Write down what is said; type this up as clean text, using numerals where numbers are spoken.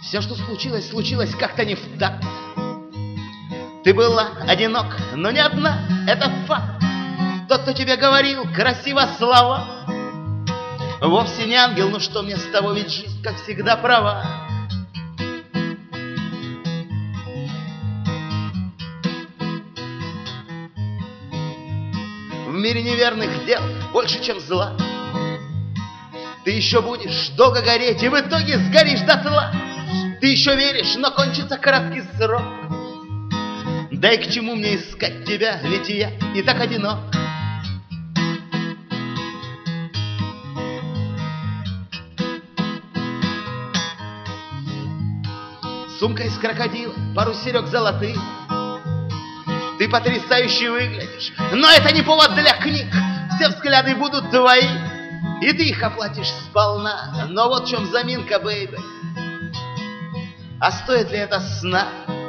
Все, что случилось, случилось как-то не в такт. Ты была одинок, но не одна, это факт. Тот, кто тебе говорил красиво слова, вовсе не ангел, ну что мне с того, ведь жизнь, как всегда, права. В мире неверных дел больше, чем зла. Ты еще будешь долго гореть, и в итоге сгоришь дотла. Ты еще веришь, но кончится краткий срок. Да и к чему мне искать тебя, ведь я не так одинок. Сумка из крокодила, пару серег золотых. Ты потрясающе выглядишь, но это не повод для книг. Все взгляды будут твои, и ты их оплатишь сполна. Но вот в чем заминка, бэйби. А стоит ли это сна?